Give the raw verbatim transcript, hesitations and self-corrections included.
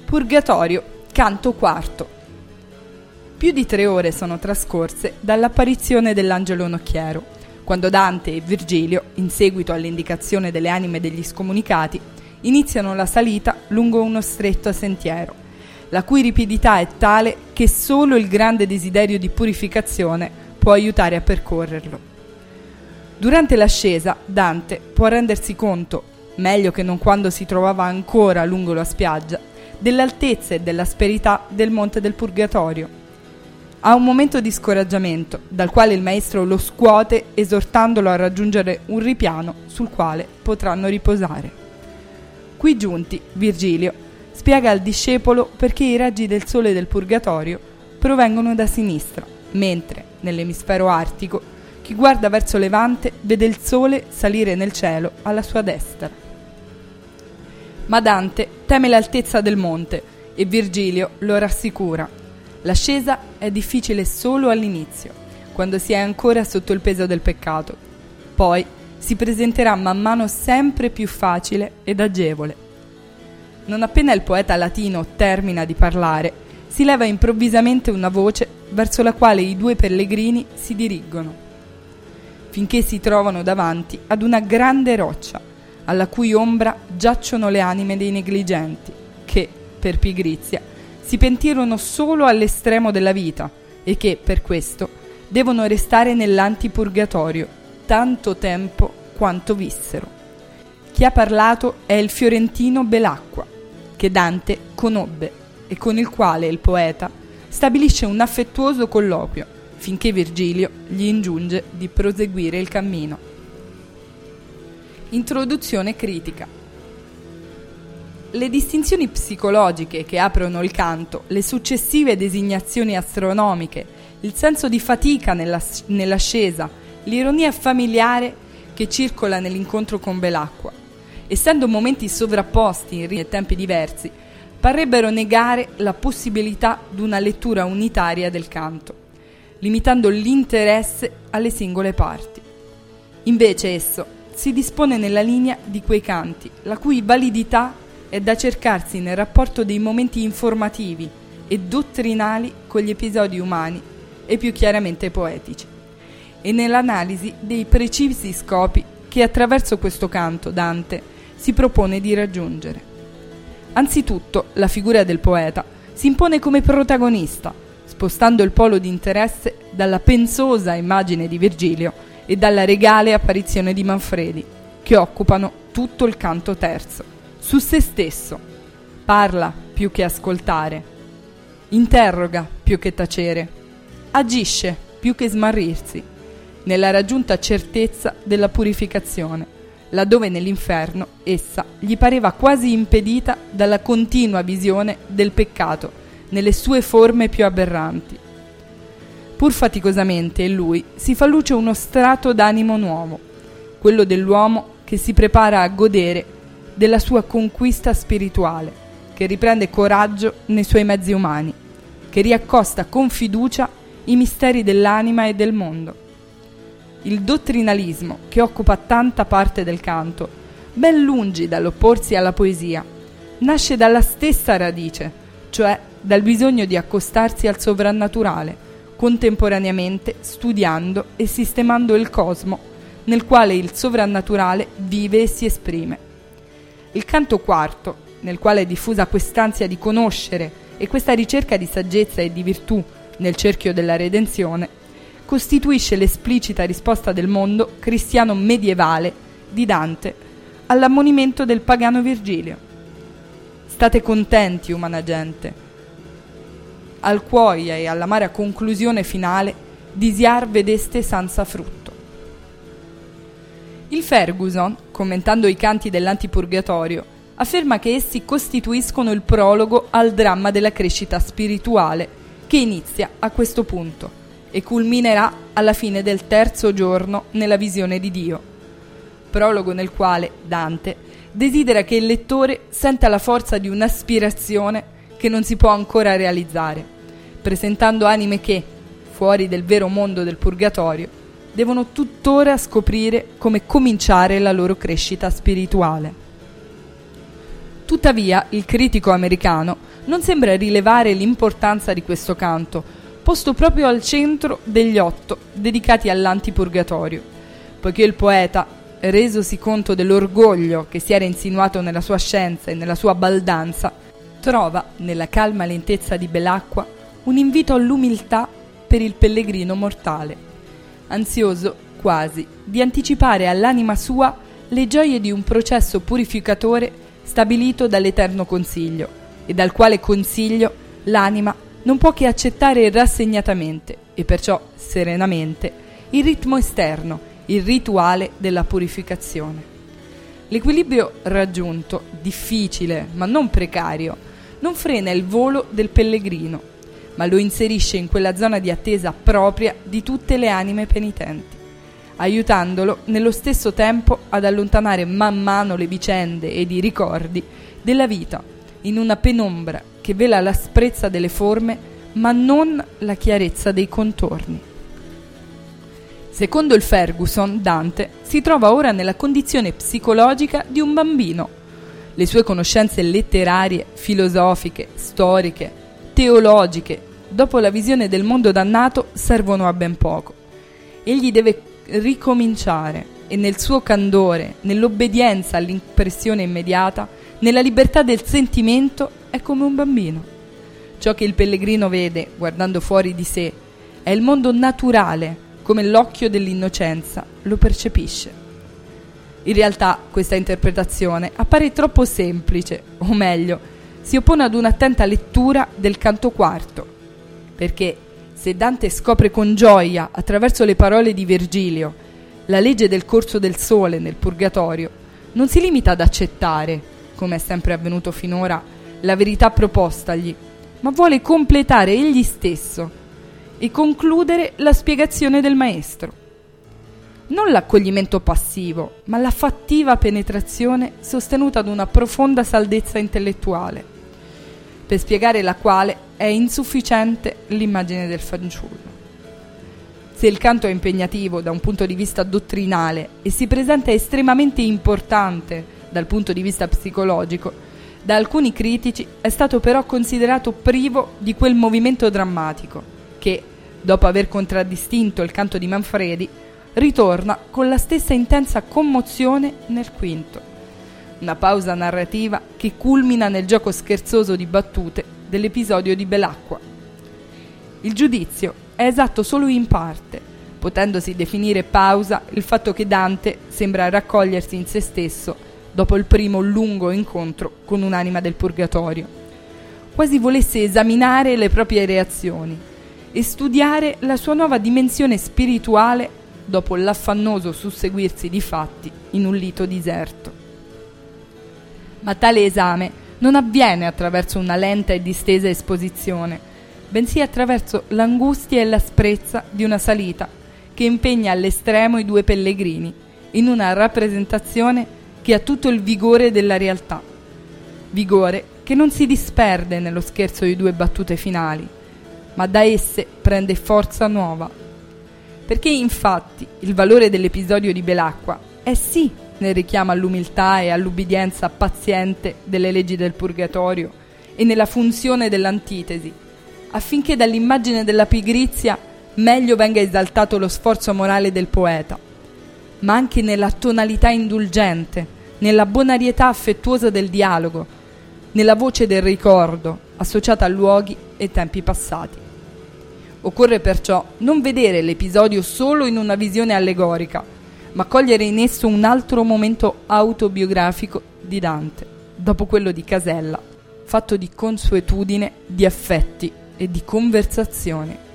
Purgatorio, canto quarto. Più di tre ore sono trascorse dall'apparizione dell'angelo nocchiero, quando Dante e Virgilio, in seguito all'indicazione delle anime degli scomunicati, iniziano la salita lungo uno stretto sentiero, la cui ripidità è tale che solo il grande desiderio di purificazione può aiutare a percorrerlo. Durante l'ascesa, Dante può rendersi conto, meglio che non quando si trovava ancora lungo la spiaggia, dell'altezza e dell'asperità del monte del Purgatorio. Ha un momento di scoraggiamento, dal quale il maestro lo scuote esortandolo a raggiungere un ripiano sul quale potranno riposare. Qui giunti, Virgilio spiega al discepolo perché i raggi del sole del Purgatorio provengono da sinistra, mentre, nell'emisfero artico, chi guarda verso levante vede il sole salire nel cielo alla sua destra. Ma Dante teme l'altezza del monte e Virgilio lo rassicura. L'ascesa è difficile solo all'inizio, quando si è ancora sotto il peso del peccato. Poi si presenterà man mano sempre più facile ed agevole. Non appena il poeta latino termina di parlare, si leva improvvisamente una voce verso la quale i due pellegrini si dirigono, finché si trovano davanti ad una grande roccia, alla cui ombra giacciono le anime dei negligenti, che, per pigrizia, si pentirono solo all'estremo della vita e che, per questo, devono restare nell'antipurgatorio tanto tempo quanto vissero. Chi ha parlato è il fiorentino Belacqua, che Dante conobbe e con il quale il poeta stabilisce un affettuoso colloquio, finché Virgilio gli ingiunge di proseguire il cammino. Introduzione critica. Le distinzioni psicologiche che aprono il canto, le successive designazioni astronomiche, il senso di fatica nella, nell'ascesa, l'ironia familiare che circola nell'incontro con Belacqua, essendo momenti sovrapposti in tempi diversi, parrebbero negare la possibilità di una lettura unitaria del canto, limitando l'interesse alle singole parti. Invece esso si dispone nella linea di quei canti, la cui validità è da cercarsi nel rapporto dei momenti informativi e dottrinali con gli episodi umani e più chiaramente poetici, e nell'analisi dei precisi scopi che attraverso questo canto Dante si propone di raggiungere. Anzitutto, la figura del poeta si impone come protagonista, spostando il polo di interesse dalla pensosa immagine di Virgilio e dalla regale apparizione di Manfredi, che occupano tutto il canto terzo. Su se stesso parla più che ascoltare, interroga più che tacere, agisce più che smarrirsi, nella raggiunta certezza della purificazione, laddove nell'inferno essa gli pareva quasi impedita dalla continua visione del peccato nelle sue forme più aberranti. Pur faticosamente in lui si fa luce uno strato d'animo nuovo, quello dell'uomo che si prepara a godere della sua conquista spirituale, che riprende coraggio nei suoi mezzi umani, che riaccosta con fiducia i misteri dell'anima e del mondo. Il dottrinalismo, che occupa tanta parte del canto, ben lungi dall'opporsi alla poesia, nasce dalla stessa radice, cioè dal bisogno di accostarsi al sovrannaturale, contemporaneamente studiando e sistemando il cosmo nel quale il sovrannaturale vive e si esprime. Il canto quarto, nel quale è diffusa quest'ansia di conoscere e questa ricerca di saggezza e di virtù nel cerchio della redenzione, costituisce l'esplicita risposta del mondo cristiano medievale di Dante all'ammonimento del pagano Virgilio. State contenti, umana gente, al cuoia e all'amara conclusione finale disiar vedeste senza frutto. Il Ferguson, commentando i canti dell'antipurgatorio, afferma che essi costituiscono il prologo al dramma della crescita spirituale che inizia a questo punto e culminerà alla fine del terzo giorno nella visione di Dio. Prologo nel quale Dante desidera che il lettore senta la forza di un'aspirazione che non si può ancora realizzare, presentando anime che, fuori del vero mondo del purgatorio, devono tuttora scoprire come cominciare la loro crescita spirituale. Tuttavia, il critico americano non sembra rilevare l'importanza di questo canto, posto proprio al centro degli otto dedicati all'antipurgatorio, poiché il poeta, resosi conto dell'orgoglio che si era insinuato nella sua scienza e nella sua baldanza, trova, nella calma lentezza di Belacqua, un invito all'umiltà per il pellegrino mortale, ansioso quasi di anticipare all'anima sua le gioie di un processo purificatore stabilito dall'Eterno Consiglio, e dal quale consiglio l'anima non può che accettare rassegnatamente, e perciò serenamente, il ritmo esterno, il rituale della purificazione. L'equilibrio raggiunto, difficile ma non precario, non frena il volo del pellegrino, ma lo inserisce in quella zona di attesa propria di tutte le anime penitenti, aiutandolo nello stesso tempo ad allontanare man mano le vicende ed i ricordi della vita in una penombra che vela l'asprezza delle forme ma non la chiarezza dei contorni. Secondo il Ferguson, Dante si trova ora nella condizione psicologica di un bambino. Le sue conoscenze letterarie, filosofiche, storiche, teologiche, dopo la visione del mondo dannato, servono a ben poco. Egli deve ricominciare e nel suo candore, nell'obbedienza all'impressione immediata, nella libertà del sentimento, è come un bambino. Ciò che il pellegrino vede, guardando fuori di sé, è il mondo naturale, come l'occhio dell'innocenza lo percepisce. In realtà questa interpretazione appare troppo semplice, o meglio, si oppone ad un'attenta lettura del canto quarto, perché se Dante scopre con gioia, attraverso le parole di Virgilio, la legge del corso del sole nel purgatorio, non si limita ad accettare, come è sempre avvenuto finora, la verità propostagli, ma vuole completare egli stesso e concludere la spiegazione del maestro. Non l'accoglimento passivo, ma la fattiva penetrazione sostenuta ad una profonda saldezza intellettuale, per spiegare la quale è insufficiente l'immagine del fanciullo. Se il canto è impegnativo da un punto di vista dottrinale e si presenta estremamente importante dal punto di vista psicologico, da alcuni critici è stato però considerato privo di quel movimento drammatico che, dopo aver contraddistinto il canto di Manfredi, ritorna con la stessa intensa commozione nel quinto. Una pausa narrativa che culmina nel gioco scherzoso di battute dell'episodio di Belacqua. Il giudizio è esatto solo in parte, potendosi definire pausa il fatto che Dante sembra raccogliersi in se stesso dopo il primo lungo incontro con un'anima del purgatorio, quasi volesse esaminare le proprie reazioni e studiare la sua nuova dimensione spirituale dopo l'affannoso susseguirsi di fatti in un lito diserto. Ma tale esame non avviene attraverso una lenta e distesa esposizione, bensì attraverso l'angustia e l'asprezza di una salita che impegna all'estremo i due pellegrini in una rappresentazione che ha tutto il vigore della realtà, vigore che non si disperde nello scherzo di due battute finali, ma da esse prende forza nuova. Perché infatti il valore dell'episodio di Belacqua è sì nel richiamo all'umiltà e all'ubbidienza paziente delle leggi del purgatorio e nella funzione dell'antitesi, affinché dall'immagine della pigrizia meglio venga esaltato lo sforzo morale del poeta, ma anche nella tonalità indulgente, nella bonarietà affettuosa del dialogo, nella voce del ricordo associata a luoghi e tempi passati. Occorre perciò non vedere l'episodio solo in una visione allegorica, ma cogliere in esso un altro momento autobiografico di Dante, dopo quello di Casella, fatto di consuetudine, di affetti e di conversazione.